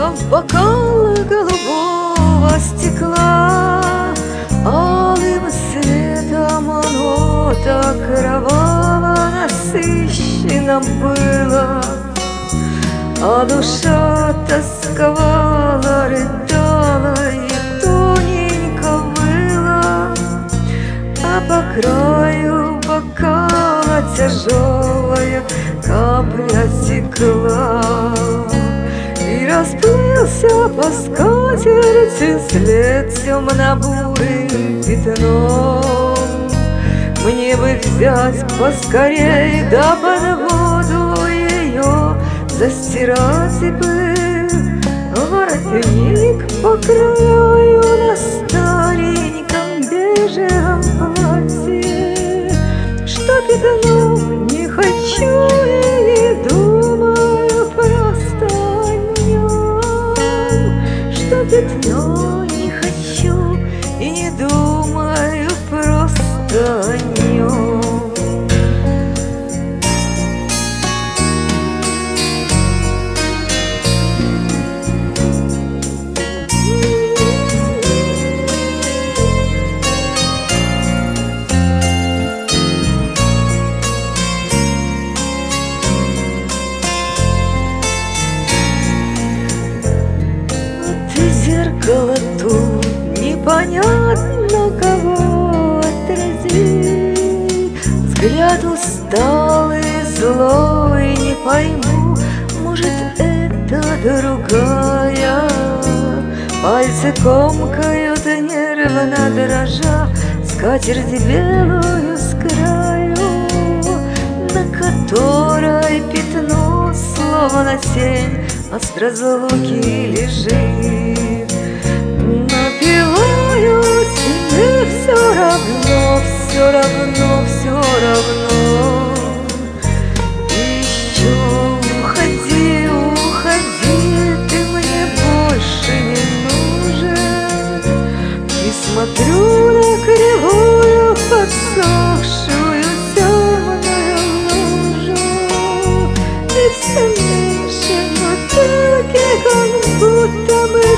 бокал голубого стекла, алым светом оно так кроваво насыщенно было, а душа тосковала, рыдала и тоненько выла, а по краю бокала тяжелая капля текла. И расплылся по скатерти след темно-бурым пятном. Мне бы взять поскорей, да под воду ее застирать бы воротник по краю на стареньком бежевом платье. Что пятном не хочу и не думаю просто о нем, что пятно не хочу и не думаю просто о нем. Зеркало тут непонятно кого отразить. Взгляд усталый, злой, не пойму, может, это другая. Пальцы комкают нервно дрожа скатерть белую с краю, на которой пятно, словно тень, от разлуки лежит. Напиваюсь, мне все равно, все равно, все равно. Еще уходи, уходи, ты мне больше не нужен. И смотрю на кривую подсохшую темную лужу, и все меньше бутылки, как будто мы